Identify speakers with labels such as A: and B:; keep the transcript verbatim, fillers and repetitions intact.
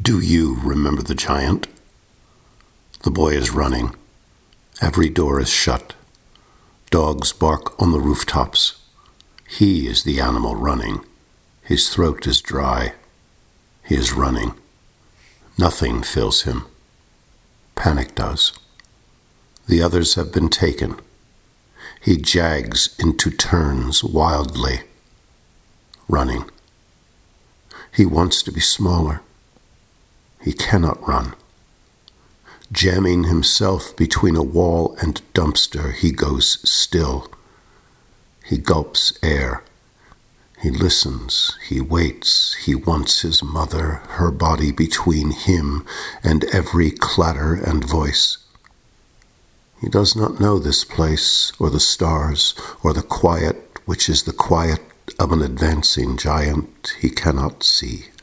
A: Do you remember the giant? The boy is running. Every door is shut. Dogs bark on the rooftops. He is the animal running. His throat is dry. He is running. Nothing fills him. Panic does. The others have been taken. He jags into turns wildly, running. He wants to be smaller. He cannot run. Jamming himself between a wall and dumpster, he goes still. He gulps air. He listens. He waits. He wants his mother, her body between him and every clatter and voice. He does not know this place, or the stars, or the quiet which is the quiet of an advancing giant he cannot see.